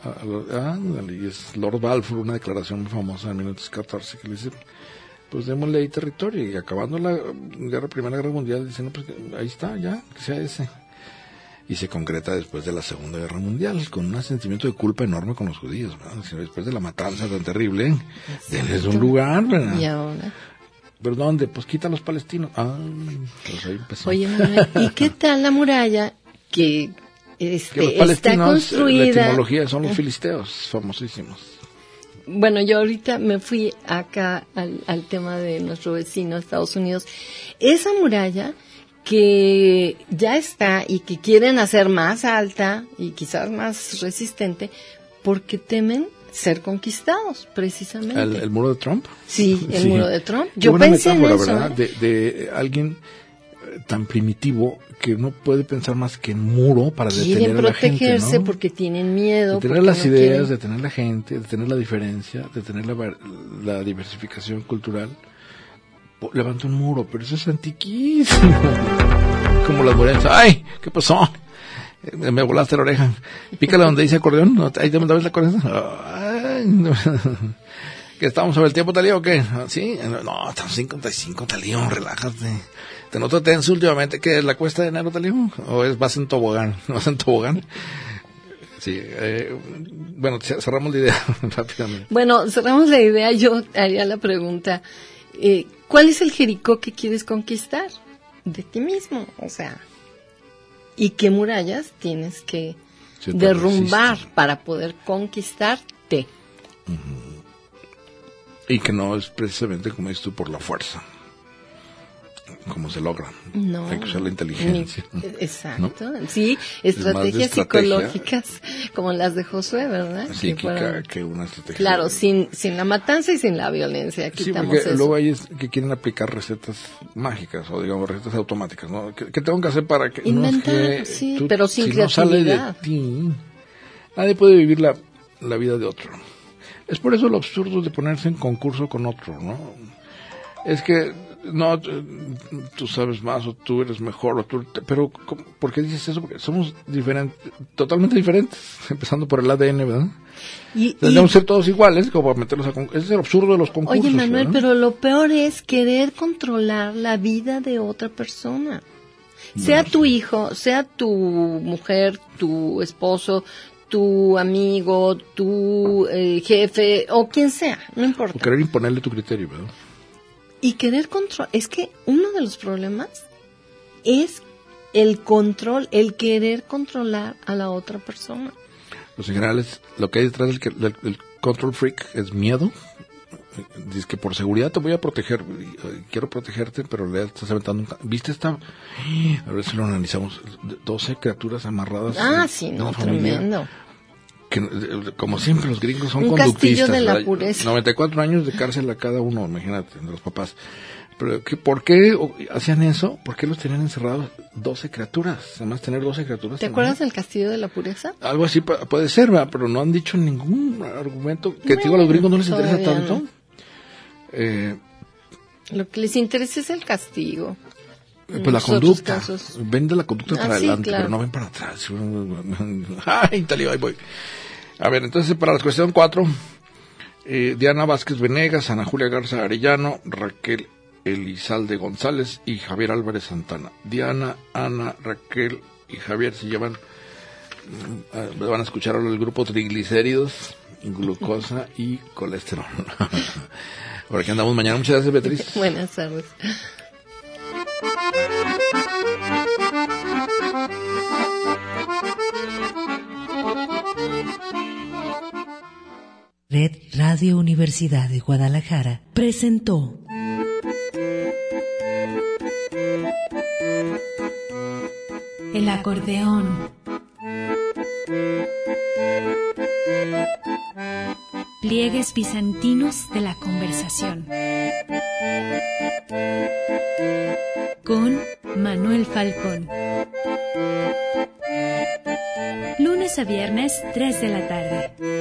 y es Lord Balfour, una declaración muy famosa en 1914 que le dice, pues démosle ahí territorio, y acabando la Primera Guerra Mundial dicen, pues ahí está, ya, que sea ese. Y se concreta después de la Segunda Guerra Mundial, con un sentimiento de culpa enorme con los judíos, ¿verdad? Después de la matanza tan terrible, denles un lugar, ¿verdad? Y ahora. ¿Pero dónde? Pues quita a los palestinos. Pues ahí empezó. Oye, Manuel, ¿y qué tal la muralla que, Que los está palestinos, construida? la etimología son los filisteos, famosísimos. Bueno, yo ahorita me fui acá al tema de nuestro vecino, Estados Unidos. Esa muralla que ya está y que quieren hacer más alta y quizás más resistente porque temen ser conquistados, precisamente. ¿El muro de Trump? Sí, el muro de Trump. Qué Yo buena pensé en metáfora, eso. ¿verdad? De alguien tan primitivo que no puede pensar más que en muro para Quieren detener a la gente, protegerse ¿no? porque tienen miedo. De tener porque las no ideas, quieren- de tener la gente, de tener la diferencia, de tener la diversificación cultural. Levanta un muro, pero eso es antiquísimo. Como las murallas. ¡Ay! ¿Qué pasó? Me volaste la oreja. Pícale donde dice acordeón. ¿No? Ahí te ves la acordeón. Ay, no. ¿Que estamos sobre el tiempo, Talío, o qué? ¿Sí? No, estamos 55, Talío, relájate. ¿Te noto tenso últimamente? ¿Qué es la cuesta de enero, Talío? ¿O vas en tobogán? ¿Vas en tobogán? Sí, bueno, cerramos la idea rápidamente. Bueno, cerramos la idea. Yo haría la pregunta, ¿cuál es el Jericó que quieres conquistar? De ti mismo, o sea. ¿Y qué murallas tienes que Sí, te derrumbar resistes. para poder conquistarte? Y que no es precisamente, como dices tú, por la fuerza. Como se logra. No. Hay que usar la inteligencia. Exacto. Sí, Es más de estrategias estrategia. psicológicas como las de Josué, ¿verdad? Que Psíquica fueron- que una estrategia. Claro, sin la matanza y sin la violencia. Sí, Quitamos porque eso. luego hay que quieren aplicar recetas mágicas o digamos recetas automáticas, ¿no? ¿Qué tengo que hacer para que Inventar, no es que sí, pero sin si no sale de creatividad. ti, nadie puede vivir la vida de otro. Es por eso lo absurdo de ponerse en concurso con otro, ¿no? Es que no, tú sabes más o tú eres mejor o tú, pero ¿por qué dices eso? Porque somos diferentes, totalmente diferentes, empezando por el ADN, ¿verdad? Y- Tendríamos que ser todos iguales, como para meterlos a concurso. Ese es el absurdo de los concursos. Oye, Manuel, ¿verdad? pero lo peor es querer controlar la vida de otra persona. Sea tu hijo, sea tu mujer, tu esposo, tu amigo, tu jefe o quien sea, no O importa. querer imponerle tu criterio, ¿verdad? Y querer controlar, es que uno de los problemas es el control, el querer controlar a la otra persona. Los en general lo que hay detrás del control freak es miedo. Dice que por seguridad te voy a proteger, quiero protegerte, pero le estás aventando ¿viste esta? A ver si lo analizamos. 12 criaturas amarradas. Sí, de no, una familia tremendo. Que, como siempre, los gringos son Un conductistas. castillo de la ¿verdad? pureza. 94 años de cárcel a cada uno, imagínate, de los papás. Pero, ¿por qué hacían eso? ¿Por qué los tenían encerrados 12 criaturas? Además, tener 12 criaturas. ¿Te también. acuerdas del Castillo de la Pureza? Algo así puede ser, ¿verdad? Pero no han dicho ningún argumento. Que digo, a los gringos no les interesa todavía tanto. Lo que les interesa es el castigo. Pues la Nosotros conducta. casos. Ven de la conducta para sí, adelante, claro. pero no ven para atrás. Ay, Talío, ahí voy. A ver, entonces para la cuestión 4, Diana Vázquez Venegas, Ana Julia Garza Arellano, Raquel Elizalde González y Javier Álvarez Santana. Diana, Ana, Raquel y Javier se llevan, van a escuchar ahora el grupo triglicéridos, glucosa y colesterol. Por aquí andamos mañana. Muchas gracias, Beatriz. Buenas tardes. Red Radio Universidad de Guadalajara presentó El acordeón. Pliegues bizantinos de la conversación. Con Manuel Falcón. Lunes a viernes, 3 de la tarde.